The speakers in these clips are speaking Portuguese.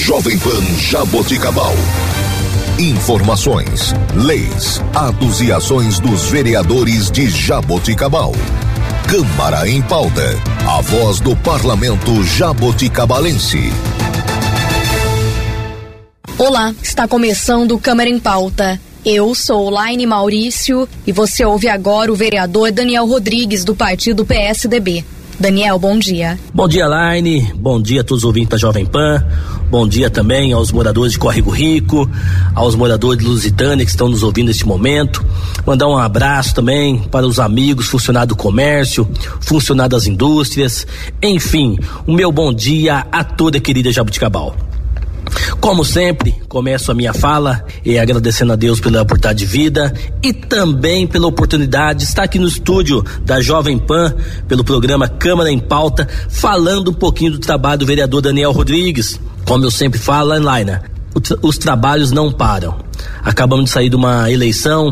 Jovem Pan Jaboticabal. Informações, leis, atos e ações dos vereadores de Jaboticabal. Câmara em Pauta, a voz do parlamento jaboticabalense. Olá, está começando o Câmara em Pauta. Eu sou Laine Maurício e você ouve agora o vereador Daniel Rodrigues, do partido PSDB. Daniel, bom dia. Bom dia, Laine. Bom dia a todos os ouvintes da Jovem Pan. Bom dia também aos moradores de Córrego Rico, aos moradores de Lusitânia que estão nos ouvindo neste momento. Mandar um abraço também para os amigos, funcionários do comércio, funcionários das indústrias. Enfim, o meu bom dia a toda a querida Jaboticabal. Como sempre, começo a minha fala agradecendo a Deus pela oportunidade de vida e também pela oportunidade de estar aqui no estúdio da Jovem Pan, pelo programa Câmara em Pauta, falando um pouquinho do trabalho do vereador Daniel Rodrigues. Como eu sempre falo, Laina, os trabalhos não param. Acabamos de sair de uma eleição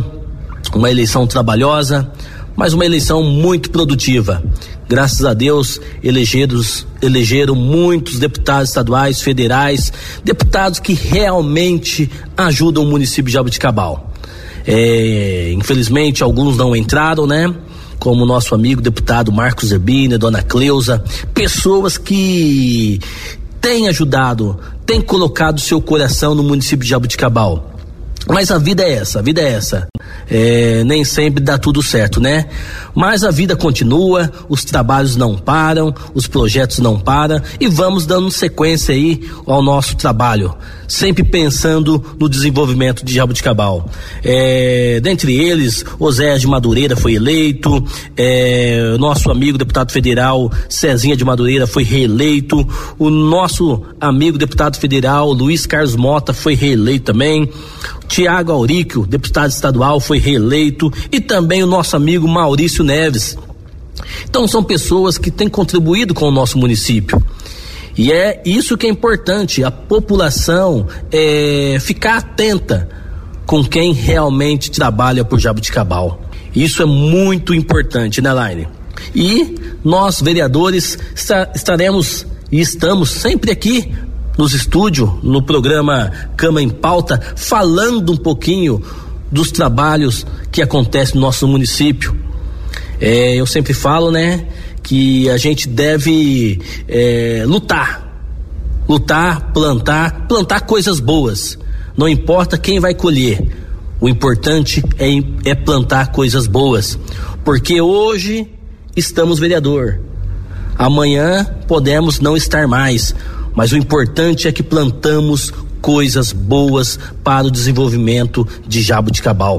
trabalhosa, mas uma eleição muito produtiva. Graças a Deus, elegeram muitos deputados estaduais, federais, deputados que realmente ajudam o município de Jaboticabal. Infelizmente, alguns não entraram, né? Como o nosso amigo deputado Marcos Zerbini, Dona Cleusa, pessoas que têm ajudado, têm colocado seu coração no município de Jaboticabal. Mas a vida é essa. Nem sempre dá tudo certo, né? Mas a vida continua, os trabalhos não param, os projetos não param e vamos dando sequência aí ao nosso trabalho, sempre pensando no desenvolvimento de Jaboticabal. Dentre eles, Oséias de Madureira foi eleito, nosso amigo deputado federal Cezinha de Madureira foi reeleito, o nosso amigo deputado federal Luiz Carlos Mota foi reeleito também, Tiago Auríquio, deputado estadual, foi reeleito, e também o nosso amigo Maurício Neves. Então são pessoas que têm contribuído com o nosso município. E é isso que é importante, a população ficar atenta com quem realmente trabalha por Jaboticabal. Isso é muito importante, né, Laine? E nós, vereadores, estaremos e estamos sempre aqui nos estúdios, no programa Câmara em Pauta, falando um pouquinho dos trabalhos que acontecem no nosso município. Eu sempre falo, né, que a gente deve lutar, plantar coisas boas. Não importa quem vai colher, o importante é plantar coisas boas, porque hoje estamos vereador, amanhã podemos não estar mais, mas o importante é que plantamos coisas boas para o desenvolvimento de Jaboticabal.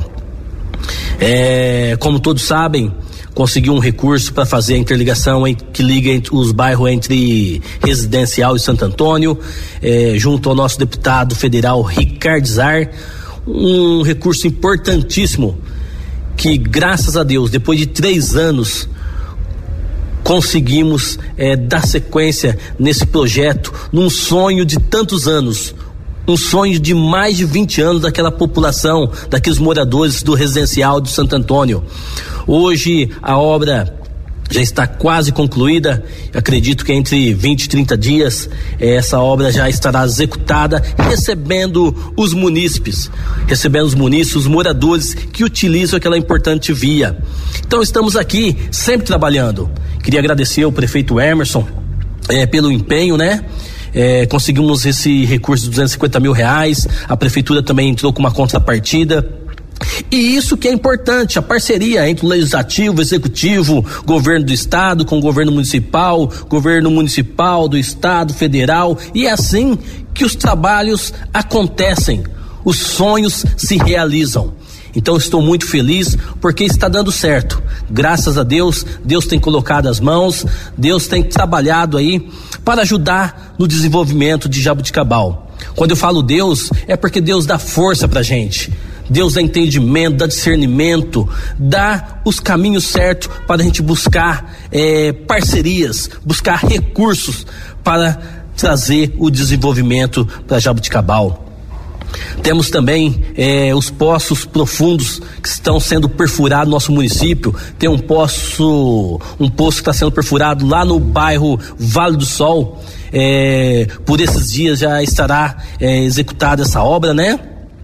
Como todos sabem, consegui um recurso para fazer a interligação que liga entre os bairros entre Residencial e Santo Antônio, junto ao nosso deputado federal Ricardo Zar, um recurso importantíssimo que, graças a Deus, depois de 3 anos, conseguimos dar sequência nesse projeto, num sonho de tantos anos, um sonho de mais de 20 anos daquela população, daqueles moradores do Residencial de Santo Antônio. Hoje a obra já está quase concluída, acredito que entre 20 e 30 dias essa obra já estará executada, recebendo os munícipes, os moradores que utilizam aquela importante via. Então estamos aqui sempre trabalhando. Queria agradecer ao prefeito Emerson pelo empenho, né? Conseguimos esse recurso de R$250 mil, a prefeitura também entrou com uma contrapartida. E isso que é importante, a parceria entre o legislativo, o executivo, governo do estado com o governo municipal do estado, federal, e é assim que os trabalhos acontecem, os sonhos se realizam. Então estou muito feliz porque está dando certo. Graças a Deus, Deus tem colocado as mãos, Deus tem trabalhado aí para ajudar no desenvolvimento de Jaboticabal. Quando eu falo Deus, é porque Deus dá força pra gente. Deus dá entendimento, dá discernimento, dá os caminhos certos para a gente buscar parcerias, buscar recursos para trazer o desenvolvimento para Jaboticabal. Temos também os poços profundos que estão sendo perfurados no nosso município. Tem um poço que está sendo perfurado lá no bairro Vale do Sol, por esses dias já estará executada essa obra, né?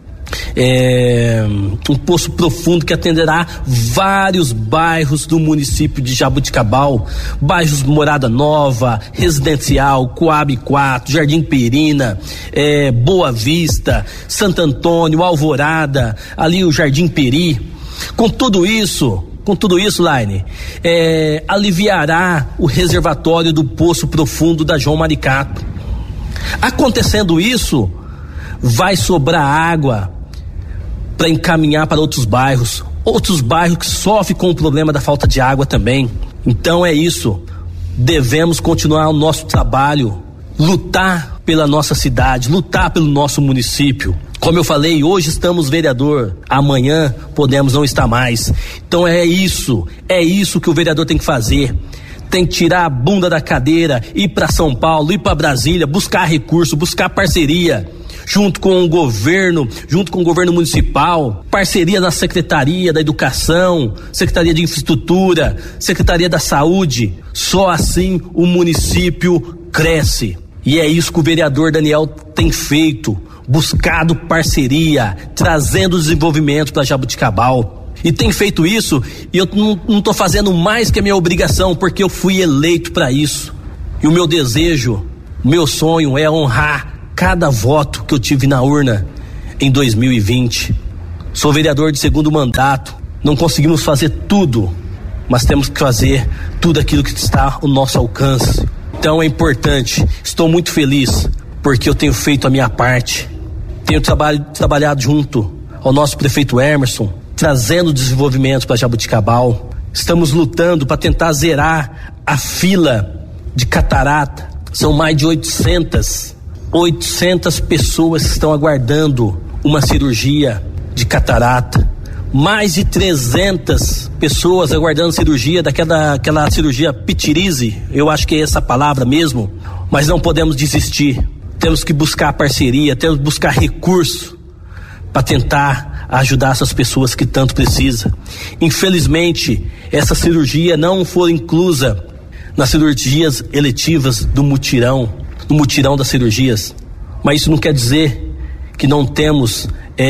Um poço profundo que atenderá vários bairros do município de Jaboticabal, bairros Morada Nova, Residencial, Coab 4, Jardim Perina, Boa Vista, Santo Antônio, Alvorada, ali o Jardim Peri. Com tudo isso, Laine, aliviará o reservatório do poço profundo da João Maricato. Acontecendo isso, vai sobrar água para encaminhar para outros bairros que sofrem com o problema da falta de água também. Então é isso, devemos continuar o nosso trabalho, lutar pela nossa cidade, lutar pelo nosso município. Como eu falei, hoje estamos vereador, amanhã podemos não estar mais. Então é isso que o vereador tem que fazer. Tem que tirar a bunda da cadeira, ir para São Paulo, ir para Brasília, buscar recurso, buscar parceria, junto com o governo municipal, parceria na Secretaria da Educação, Secretaria de Infraestrutura, Secretaria da Saúde. Só assim o município cresce. E é isso que o vereador Daniel tem feito, buscado parceria, trazendo desenvolvimento para Jaboticabal. E tem feito isso, e eu não estou fazendo mais que a minha obrigação, porque eu fui eleito para isso. E o meu desejo, meu sonho é honrar cada voto que eu tive na urna em 2020. Sou vereador de segundo mandato, não conseguimos fazer tudo, mas temos que fazer tudo aquilo que está ao nosso alcance. Então é importante, estou muito feliz, porque eu tenho feito a minha parte, tenho trabalhado junto ao nosso prefeito Emerson, trazendo desenvolvimento para Jaboticabal. Estamos lutando para tentar zerar a fila de catarata. São mais de 800 pessoas que estão aguardando uma cirurgia de catarata. Mais de 300 pessoas aguardando cirurgia daquela cirurgia pitirise, eu acho que é essa palavra mesmo, mas não podemos desistir. Temos que buscar parceria, temos que buscar recurso para tentar ajudar essas pessoas que tanto precisam. Infelizmente, essa cirurgia não foi inclusa nas cirurgias eletivas do mutirão das cirurgias. Mas isso não quer dizer que não temos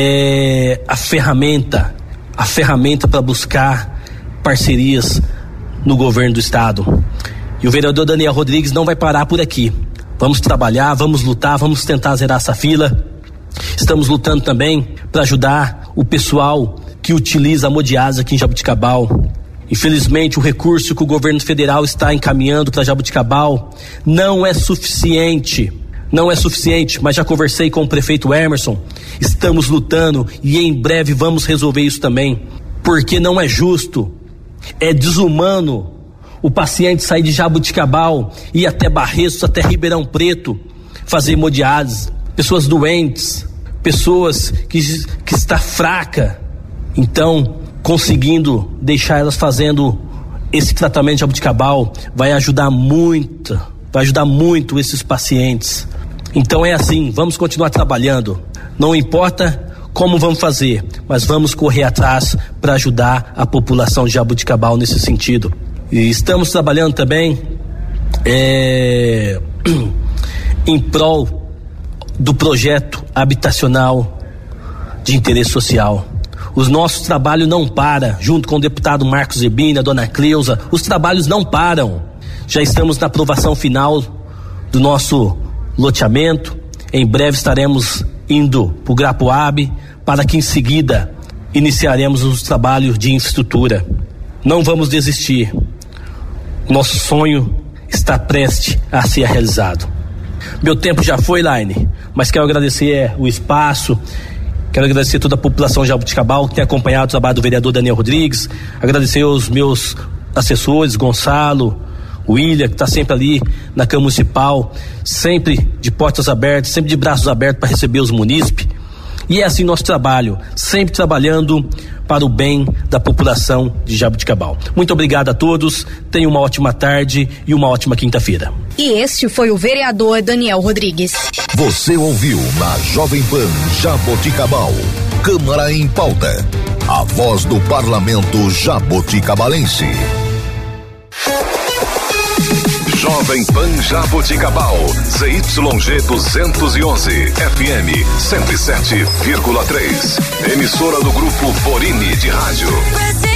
a ferramenta para buscar parcerias no governo do estado. E o vereador Daniel Rodrigues não vai parar por aqui. Vamos trabalhar, vamos lutar, vamos tentar zerar essa fila. Estamos lutando também para ajudar o pessoal que utiliza a hemodiálise aqui em Jaboticabal. Infelizmente, o recurso que o governo federal está encaminhando para Jaboticabal não é suficiente, mas já conversei com o prefeito Emerson, estamos lutando e em breve vamos resolver isso também, porque não é justo, é desumano o paciente sair de Jaboticabal e ir até Barretos, até Ribeirão Preto, fazer hemodiálise. Pessoas doentes, pessoas que está fraca, então conseguindo deixar elas fazendo esse tratamento de Jaboticabal vai ajudar muito esses pacientes. Então é assim, vamos continuar trabalhando, não importa como vamos fazer, mas vamos correr atrás para ajudar a população de Jaboticabal nesse sentido. E estamos trabalhando também em prol do projeto habitacional de interesse social. Os nossos trabalhos não param, junto com o deputado Marcos Zebina, a dona Cleusa, os trabalhos não param. Já estamos na aprovação final do nosso loteamento. Em breve estaremos indo para o Grapuabe, para que em seguida iniciaremos os trabalhos de infraestrutura. Não vamos desistir. Nosso sonho está prestes a ser realizado. Meu tempo já foi, Laine, mas quero agradecer o espaço, quero agradecer toda a população de Jaboticabal que tem acompanhado o trabalho do vereador Daniel Rodrigues, agradecer aos meus assessores, Gonçalo, William, que está sempre ali na Câmara Municipal, sempre de portas abertas, sempre de braços abertos para receber os munícipes. E é assim nosso trabalho, sempre trabalhando para o bem da população de Jaboticabal. Muito obrigado a todos, tenham uma ótima tarde e uma ótima quinta-feira. E este foi o vereador Daniel Rodrigues. Você ouviu na Jovem Pan Jaboticabal, Câmara em Pauta, a voz do parlamento jaboticabalense. Jovem Pan Jaboticabal, ZYG 211, FM 107,3. Emissora do Grupo Borini de Rádio.